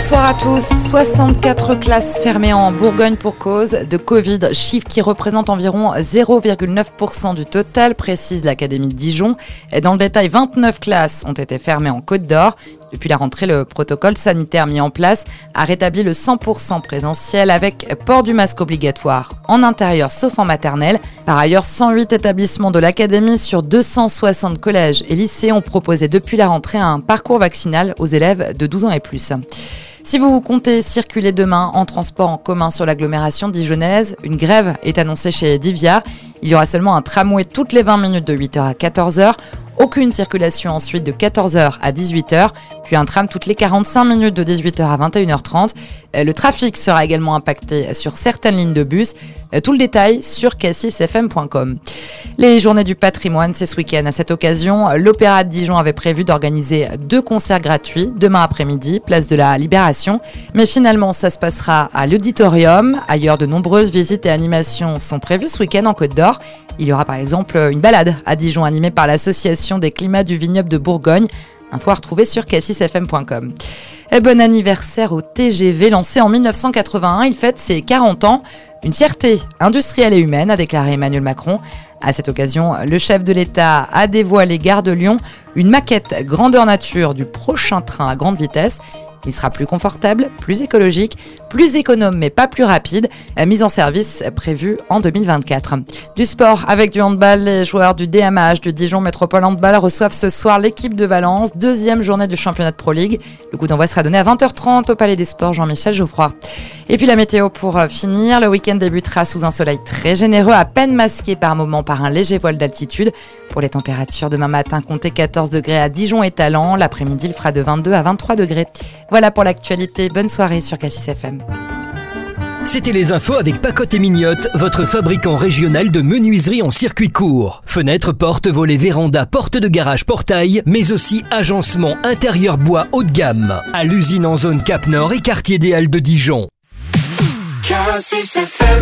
Bonsoir à tous. 64 classes fermées en Bourgogne pour cause de Covid, chiffre qui représente environ 0,9% du total, précise l'Académie de Dijon. Et dans le détail, 29 classes ont été fermées en Côte d'Or. Depuis la rentrée, le protocole sanitaire mis en place a rétabli le 100% présentiel avec port du masque obligatoire en intérieur sauf en maternelle. Par ailleurs, 108 établissements de l'Académie sur 260 collèges et lycées ont proposé depuis la rentrée un parcours vaccinal aux élèves de 12 ans et plus. Si vous comptez circuler demain en transport en commun sur l'agglomération dijonnaise, une grève est annoncée chez Divia. Il y aura seulement un tramway toutes les 20 minutes de 8h à 14h. Aucune circulation ensuite de 14h à 18h, puis un tram toutes les 45 minutes de 18h à 21h30. Le trafic sera également impacté sur certaines lignes de bus. Tout le détail sur k6fm.com. Les journées du patrimoine, c'est ce week-end. À cette occasion, l'Opéra de Dijon avait prévu d'organiser 2 concerts gratuits demain après-midi, place de la Libération. Mais finalement, ça se passera à l'Auditorium. Ailleurs, de nombreuses visites et animations sont prévues ce week-end en Côte d'Or. Il y aura par exemple une balade à Dijon animée par l'Association des climats du vignoble de Bourgogne. Info à retrouver sur k6fm.com. Et bon anniversaire au TGV, lancé en 1981. Il fête ses 40 ans. Une fierté industrielle et humaine, a déclaré Emmanuel Macron. À cette occasion, le chef de l'État a dévoilé Gare de Lyon, une maquette grandeur nature du prochain train à grande vitesse. Il sera plus confortable, plus écologique, plus économe mais pas plus rapide. Mise en service prévue en 2024. Du sport avec du handball, les joueurs du DMH de Dijon Métropole Handball reçoivent ce soir l'équipe de Valence, 2e journée du championnat de Pro League. Le coup d'envoi sera donné à 20h30 au Palais des Sports Jean-Michel Geoffroy. Et puis la météo pour finir, le week-end débutera sous un soleil très généreux, à peine masqué par moments par un léger voile d'altitude. Pour les températures, demain matin, comptez 14 degrés à Dijon et Talent. L'après-midi, il fera de 22 à 23 degrés. Voilà pour l'actualité. Bonne soirée sur K6FM. C'était les infos avec Pacotte et Mignotte, votre fabricant régional de menuiserie en circuit court. Fenêtres, portes, volets, vérandas, portes de garage, portail, mais aussi agencement intérieur bois haut de gamme. À l'usine en zone Cap Nord et quartier des Halles de Dijon. K6FM.